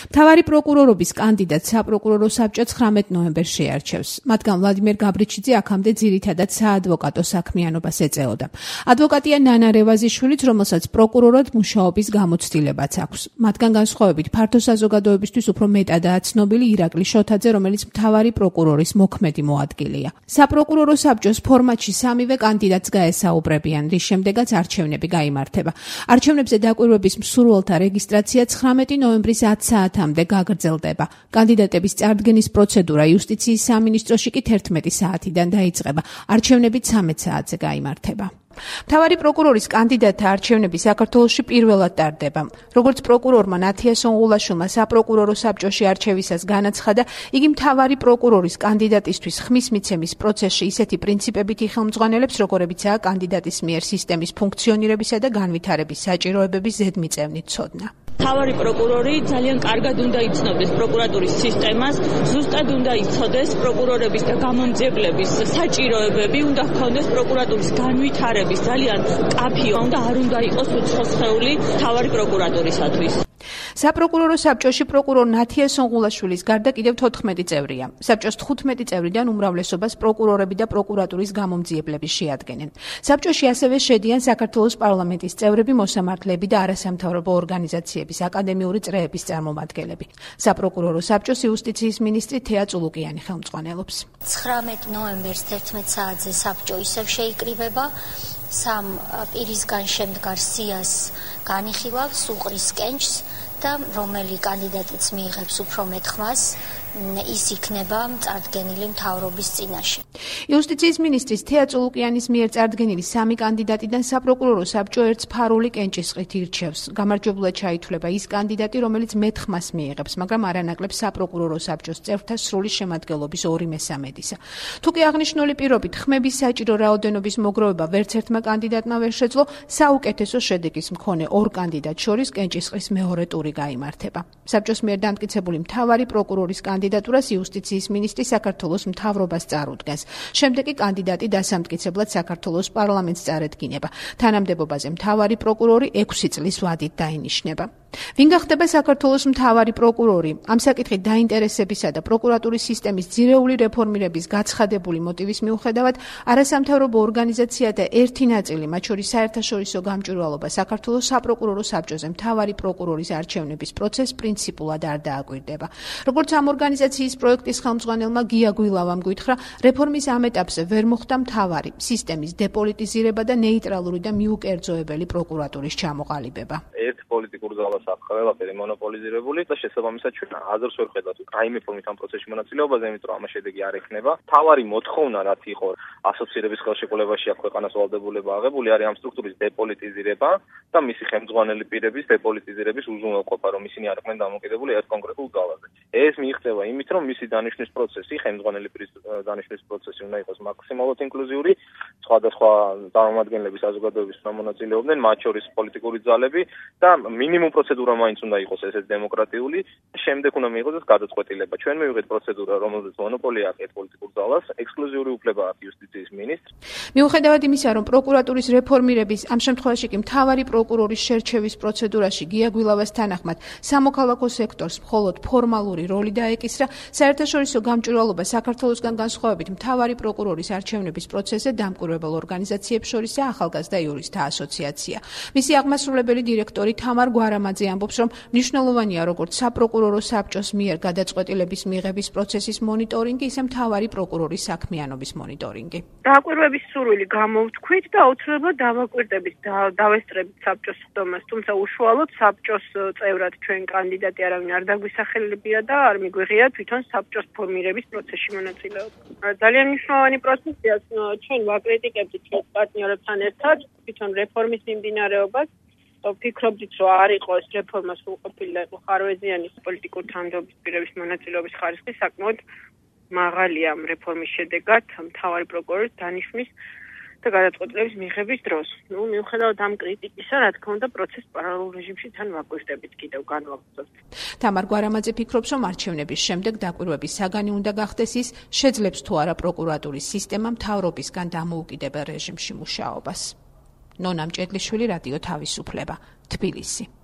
მთავარი პროკურორობის კანდიდატ საპროკურორო საბჭო 19 ნოემბერს შეარჩევს. მათგან ვლადიმერ გაბრიჩიძე აქამდე ძირითადად საადვოკატო საქმიანობას ეწეოდა. ადვოკატია ნანა რევაზიშვილიც, რომელსაც პროკურორად მუშაობის გამოცდილებაც აქვს. მათგან განსხვავებით ფართო საზოგადოებისთვის უფრო მეტადაა ცნობილი ირაკლი შოთაძე, რომელიც მთავარი პროკურორის მოქმედი მოადგილეა. საპროკურორო საბჭოს ფორმატში სამივე კანდიდატს გაესაუბრებიან, რის შემდეგაც არჩევნები გაიმართება. არჩევნებზე დაკვირვების მსურველთა რეგისტრაცია 19 ნოემბრის 10 საათამდე გაგრძელდება. კანდიდატების წარდგენის პროცედურა იუსტიციის სამინისტროში კი 11 საათიდან დაიწყება. არჩევნები 13 საათზე გაიმართება. მთავარი პროკურორის კანდიდატთა არჩევნები საქართველოში პირველად ტარდება. როგორც პროკურორმა ნათია სონღულაშვილმა საპროკურორო საბჭოში არჩევისას განაცხადა, იგი მთავარი პროკურორის კანდიდატისთვის ხმის მიცემის პროცესში ისეთი პრინციპებით იხელმძღვანელებს, როგორებიცაა კანდიდატის მიერ სისტემის ფუნქციონირებისა და განვითარების საჭიროებების ზედმიწევნით ცოდნა. მთავარი პროკურორი ძალიან კარგად უნდა იცნობდეს პროკურატურის სისტემას, ზუსტად უნდა იცოდეს პროკურორების და გამომძიებლების საჭიროებები, უნდა ჰქონდეს პროკურატურის განვითარების ძალიან კაფე, არ უნდა იყოს უცხო სხეული მთავარი პროკურატურისათვის. საპროკურორო საბჭოში პროკურორ ნათია სონღულაშვილის გარდა კიდევ 14 წევრია. საბჭოს 15 წევრიდან უმრავლესობას პროკურორები და პროკურატურის გამომძიებლები შეადგენენ. საბჭოში ასევე შედიან საქართველოს პარლამენტის წევრები, მოსამართლეები და არასამთავრობო ორგანიზაციების აკადემიური წრეების წარმომადგენლები. საპროკურორო საბჭოს იუსტიციის მინისტრი თეა წულუკიანი ხელმძღვანელობს. 19 ნოემბერს 11 საათზე საბჭო ისევ შეიკრიბება. სამ პირისგან შემდგარ სიას განიხილავს, უყრის კენჭს და რომელი კანდიდატიც მიიღებს უფრო მეტ ხმას, ის იქნება წარდგენილი მთავრობის წინაშე. იუსტიციის მინისტრის თეა წულუკიანის მიერ წარდგენილი სამი კანდიდატიდან საპროკურორო საბჭო ერთს ფარული კენჭისყრით ირჩევს. გამარჯვებულად ჩაითვლება ის კანდიდატი, რომელიც მეტ ხმას მიიღებს, მაგრამ არანაკლებს საპროკურორო საბჭოს წევრთა სრული შემადგენლობის 2/3-ისა. თუკი აღნიშნული პირობით ხმების საჭირო რაოდენობის მოგროვება ვერც ერთმა კანდიდატმა ვერ შეძლო, საუკეთესო შედეგის მქონე ორ კანდიდატს შორის კენჭისყრის მეორე ტური გაიმართება. საბჭოს მიერ დამტკიცებული მთავარი პროკურორის კანდიდატურას იუსტიციის მინისტრი საქართველოს მთავრობას წარუდგენს. შემდეგ კი კანდიდატი დასამტკიცებლად საქართველოს პარლამენტს წარედგინება. თანამდებობაზე მთავარი პროკურორი 6 წლის ვადით დაინიშნება. ვინ გახდება საქართველოს მთავარი პროკურორი? ამ საკითხით დაინტერესებისა და პროკურატურის სისტემის ძირეული რეფორმირების გაცხადებული მოტივის მიუხედავად, არასამთავრობო ორგანიზაცია და ერთი ნაწილი, მათ შორის საერთაშორისო გამჭვირვალობა საქართველოს საპროკურორო საბჭოზე მთავარი პროკურორის არჩევნების პროცესს პრინციპულად არ დააკვირდება. როგორც ამ ორგანიზაციის პროექტის ხელმძღვანელმა გია გვილავამ გითხრა, რეფორმის ამ ეტაპზე ვერ მოხდა მთავარი სისტემის დეპოლიტიზირება და ნეიტრალური და მიუკერძოებელი პროკურატურის ჩამოყალიბება. ერთ პოლიტიკურ ძალას აქვს ყველაფერი მონოპოლიზირებული და შესაბამისად ჩვენ აზრს ვერ ხედავთ რაიმე ფორმით ამ პროცესში მონაწილეობაზე, იმიტომ რომ ამას შედეგი არ ექნება. მთავარი მოთხოვნა რაც იყო ასოცირების ხელშეკრულებაში აქ ქვეყანას ვალდებულება აღებული არის ამ სტრუქტურის დეპოლიტიზირება და მისი ხელმძღვანელი პირების დეპოლიტიზირების უზრუნველყოფა, რომ ისინი არ იყვნენ დამოკიდებული ერთ კონკრეტულ ძალაზე. ეს მიიღწევა იმით, რომ მისი დანიშვნის პროცესი, ხელმძღვანელი პირის დანიშვნის პროცესი უნდა იყოს მაქსიმალურად ინკლუზიური, სხვადასხვა წარმომადგენლების საზოგადოების უნდა მონაწილეობდნენ, მათ შორის პოლიტიკური ძალები და მინიმუმ პროცედურა მაინც უნდა იყოს ესეც დემოკრატიული, შემდეგ უნდა მიიღოს გადაწყვეტილება. ჩვენ მივიღეთ პროცედურა, რომელზეც მონოპოლია აქვს ერთ პოლიტიკურ ძალას, ექსკლუზიური უფლება აქვს იუსტიციის მინისტრს. მიუხედავად იმისა, რომ პროკურატურის რეფორმირების, ამ შემთხვევაში კი მთავარი პროკურორის შერჩევის პროცედურაში გია გვილავას თანახმად სამოქალაქო სექტორს მხოლოდ ფორმალური როლი დაეკისრა, საერთაშორისო გამჭვირვალობა საქართველოსგან განსხვავებით მთავარი პროკურორის არჩევნების პროცესზე დამკვირვებელ ორგანიზაციებს შორისაა ახალგაზრდა იურისტთა ასოციაცია. მისი აღმასრულებელი დირექტორი თამარ გვარამაძე ამბობს, რომ მნიშვნელოვანია როგორც საპროკურორო საბჭოს მიერ გადაწყვეტილების მიღების პროცესის მონიტორინგი, ისე მთავარი პროკურორის საქმიანობის მონიტორინგი. დაკვირვების სურვილი გამოვთქვით და აუცილებლად დავაკვირდებით და დავესწრებით საბჭოს ხდომას, თუმცა უშუალოდ საბჭოს წევრად ჩვენ კანდიდატი არავინ არ დაგვისახელებია და არ მიგვიღია თვითონ საბჭოს ფორმირების პროცესში მონაწილეობა. ძალიან მნიშვნელოვანი პროცესია, ჩვენ ვაკრიტიკებთ ჩვენ პარტნიორებთან ერთად თვითონ რეფორმის მიმდინარეობას. ვფიქრობდით, რომ არ იყოს რეფორმა სრულყოფილი და იყო ხარვეზიანი პოლიტიკურ თანამდებობის პირების მონაწილეობის ხარისხი საკმაოდ მაღალია ამ რეფორმის შედეგად მთავარი პროკურორის დანიშვნის და გადაწყვეტილების მიღების დროს. მიუხედავად ამ კრიტიკისა, რა თქმა უნდა, პროცესს პარალელურ რეჟიმში თან ვაკვირდებით კიდევ განვაგრძობთ. თამარ გვარამაძე ფიქრობს, რომ არჩევნების შემდეგ დაკვირვების საგანი უნდა გახდეს ის, შეძლებს თუ არა პროკურატურის სისტემა მთავრობისგან დამოუკიდებელ რეჟიმში მუშაობას. ნონა მჭედლიშვილი, რადიო თავისუფლება, თბილისი.